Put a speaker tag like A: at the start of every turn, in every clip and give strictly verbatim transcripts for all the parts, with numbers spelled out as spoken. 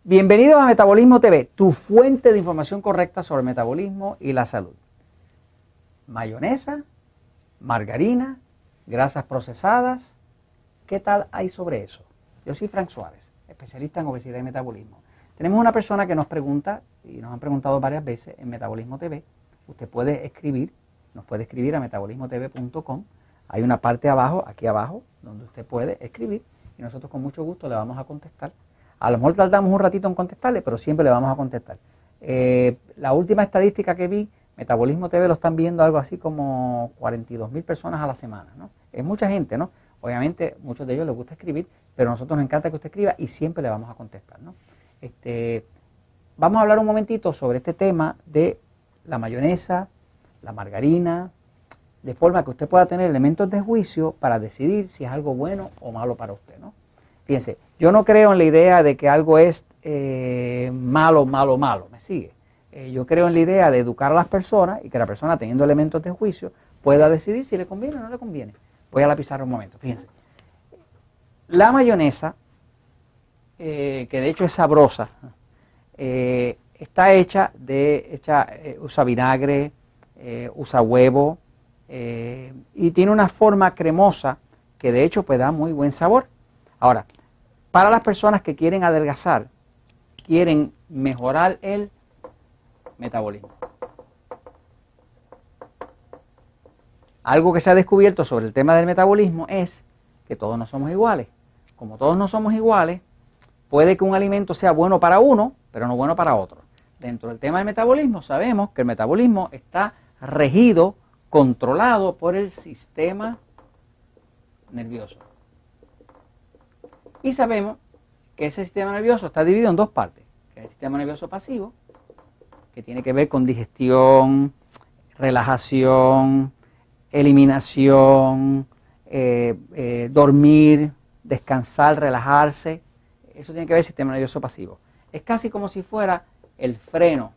A: Bienvenidos a Metabolismo T V, tu fuente de información correcta sobre el metabolismo y la salud. Mayonesa, margarina, grasas procesadas, ¿qué tal hay sobre eso? Yo soy Frank Suárez, especialista en obesidad y metabolismo. Tenemos una persona que nos pregunta, y nos han preguntado varias veces en Metabolismo T V. Usted puede escribir, nos puede escribir a metabolismo t v punto com. Hay una parte abajo, aquí abajo, donde usted puede escribir y nosotros con mucho gusto le vamos a contestar. A lo mejor tardamos un ratito en contestarle, pero siempre le vamos a contestar. Eh, la última estadística que vi, Metabolismo T V lo están viendo algo así como cuarenta y dos mil personas a la semana, ¿no? Es mucha gente, ¿no? Obviamente, muchos de ellos les gusta escribir, pero a nosotros nos encanta que usted escriba y siempre le vamos a contestar, ¿no? Este, vamos a hablar un momentito sobre este tema de la mayonesa, la margarina, de forma que usted pueda tener elementos de juicio para decidir si es algo bueno o malo para usted, ¿no? Fíjense, yo no creo en la idea de que algo es eh, malo, malo, malo, ¿me sigue? Eh, yo creo en la idea de educar a las personas y que la persona, teniendo elementos de juicio, pueda decidir si le conviene o no le conviene. Voy a la pizarra un momento, fíjense. La mayonesa, eh, que de hecho es sabrosa, eh, está hecha de, hecha, eh, usa vinagre, eh, usa huevo, eh, y tiene una forma cremosa que de hecho pues da muy buen sabor. Ahora, para las personas que quieren adelgazar, quieren mejorar el metabolismo. Algo que se ha descubierto sobre el tema del metabolismo es que todos no somos iguales. Como todos no somos iguales, puede que un alimento sea bueno para uno, pero no bueno para otro. Dentro del tema del metabolismo sabemos que el metabolismo está regido, controlado por el sistema nervioso. Y sabemos que ese sistema nervioso está dividido en dos partes, que es el sistema nervioso pasivo, que tiene que ver con digestión, relajación, eliminación, eh, eh, dormir, descansar, relajarse. Eso tiene que ver con el sistema nervioso pasivo. Es casi como si fuera el freno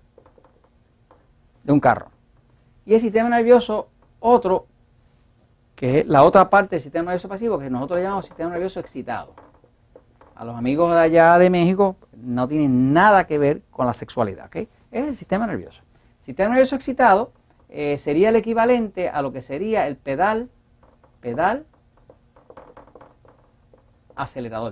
A: de un carro. Y el sistema nervioso otro, que es la otra parte del sistema nervioso pasivo, que nosotros le llamamos sistema nervioso excitado. A los amigos de allá de México no tiene nada que ver con la sexualidad, ¿ok? Es el sistema nervioso. El sistema nervioso excitado eh, sería el equivalente a lo que sería el pedal, pedal, acelerador.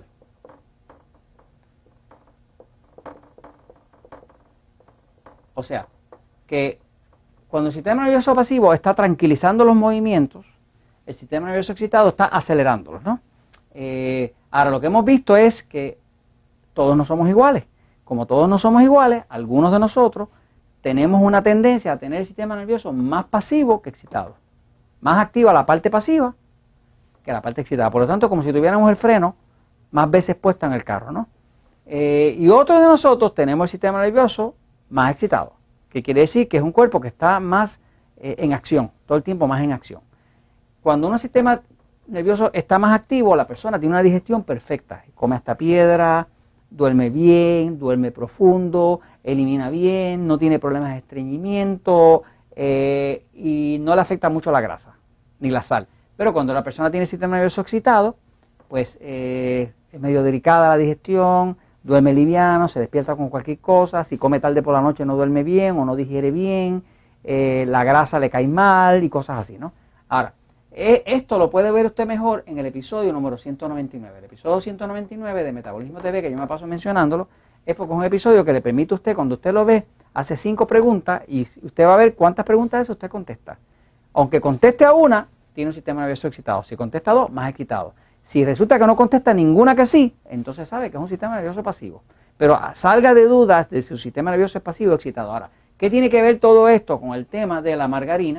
A: O sea, que cuando el sistema nervioso pasivo está tranquilizando los movimientos, el sistema nervioso excitado está acelerándolos, ¿no? Eh, ahora, lo que hemos visto es que todos no somos iguales. Como todos no somos iguales, algunos de nosotros tenemos una tendencia a tener el sistema nervioso más pasivo que excitado. Más activa la parte pasiva que la parte excitada. Por lo tanto, como si tuviéramos el freno más veces puesto en el carro, ¿no? Eh, y otros de nosotros tenemos el sistema nervioso más excitado, que quiere decir que es un cuerpo que está más eh, en acción, todo el tiempo más en acción. Cuando un sistema nervioso está más activo, la persona tiene una digestión perfecta, come hasta piedra, duerme bien, duerme profundo, elimina bien, no tiene problemas de estreñimiento eh, y no le afecta mucho la grasa ni la sal. Pero cuando la persona tiene el sistema nervioso excitado, pues eh, es medio delicada la digestión, duerme liviano, se despierta con cualquier cosa, si come tarde por la noche no duerme bien o no digiere bien, eh, la grasa le cae mal y cosas así, ¿no? Ahora, esto lo puede ver usted mejor en el episodio número ciento noventa y nueve. El episodio ciento noventa y nueve de Metabolismo T V, que yo me paso mencionándolo, es porque es un episodio que le permite a usted, cuando usted lo ve, hace cinco preguntas y usted va a ver cuántas preguntas de eso usted contesta. Aunque conteste a una, tiene un sistema nervioso excitado. Si contesta a dos, más excitado. Si resulta que no contesta ninguna que sí, entonces sabe que es un sistema nervioso pasivo. Pero salga de dudas de si su sistema nervioso es pasivo o excitado. Ahora, ¿qué tiene que ver todo esto con el tema de la margarina?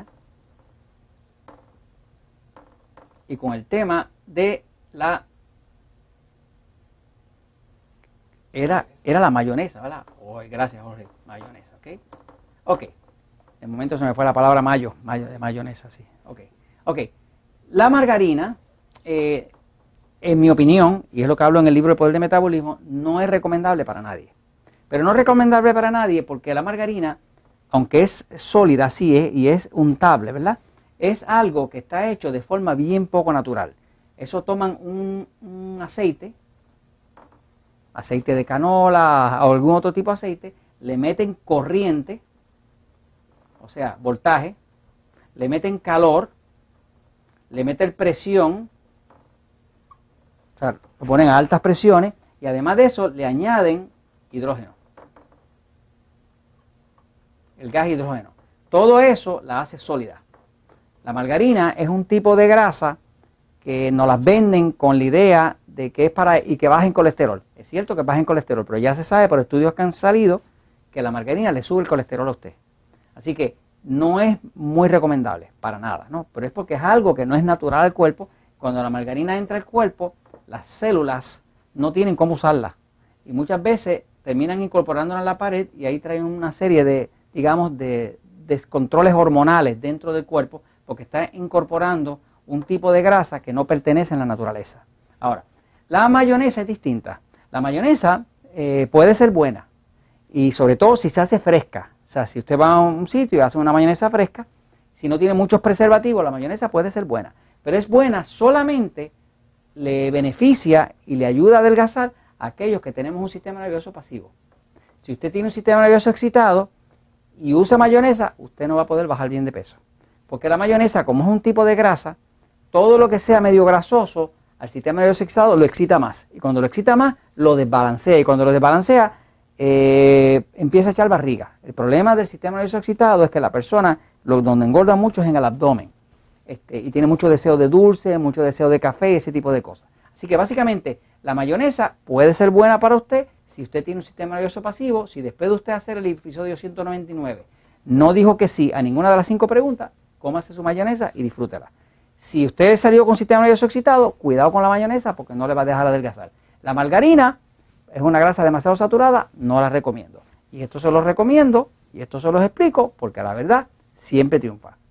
A: Y con el tema de la... Era, era la mayonesa, ¿verdad? Oh, gracias, Jorge. Mayonesa, ¿ok? Ok. De momento se me fue la palabra mayo, mayo de mayonesa, sí. Ok. Ok. La margarina, eh, en mi opinión, y es lo que hablo en el libro El Poder del Metabolismo, no es recomendable para nadie. Pero no es recomendable para nadie porque la margarina, aunque es sólida, sí es, y es untable, ¿verdad? Es algo que está hecho de forma bien poco natural. Eso toman un, un aceite, aceite de canola o algún otro tipo de aceite, le meten corriente, o sea, voltaje, le meten calor, le meten presión, o sea, lo ponen a altas presiones y además de eso le añaden hidrógeno, el gas hidrógeno. Todo eso la hace sólida. La margarina es un tipo de grasa que nos las venden con la idea de que es para y que bajen colesterol. Es cierto que bajen colesterol, pero ya se sabe por estudios que han salido que la margarina le sube el colesterol a usted. Así que no es muy recomendable, para nada, ¿no? Pero es porque es algo que no es natural al cuerpo. Cuando la margarina entra al cuerpo, las células no tienen cómo usarla. Y muchas veces terminan incorporándola en la pared y ahí traen una serie de, digamos, de descontroles hormonales dentro del cuerpo porque está incorporando un tipo de grasa que no pertenece en la naturaleza. Ahora, la mayonesa es distinta. La mayonesa eh, puede ser buena y sobre todo si se hace fresca. O sea, si usted va a un sitio y hace una mayonesa fresca, si no tiene muchos preservativos, la mayonesa puede ser buena. Pero es buena solamente, le beneficia y le ayuda a adelgazar a aquellos que tenemos un sistema nervioso pasivo. Si usted tiene un sistema nervioso excitado y usa mayonesa, usted no va a poder bajar bien de peso. Porque la mayonesa, como es un tipo de grasa, todo lo que sea medio grasoso, al sistema nervioso excitado lo excita más. Y cuando lo excita más, lo desbalancea. Y cuando lo desbalancea, eh, empieza a echar barriga. El problema del sistema nervioso excitado es que la persona, lo, donde engorda mucho es en el abdomen. Este, y tiene mucho deseo de dulce, mucho deseo de café y ese tipo de cosas. Así que básicamente la mayonesa puede ser buena para usted si usted tiene un sistema nervioso pasivo. Si después de usted hacer el episodio ciento noventa y nueve no dijo que sí a ninguna de las cinco preguntas, cómase su mayonesa y disfrútela. Si usted salió con sistema nervioso excitado, cuidado con la mayonesa porque no le va a dejar adelgazar. La margarina es una grasa demasiado saturada, no la recomiendo. Y esto se los recomiendo y esto se los explico porque la verdad siempre triunfa.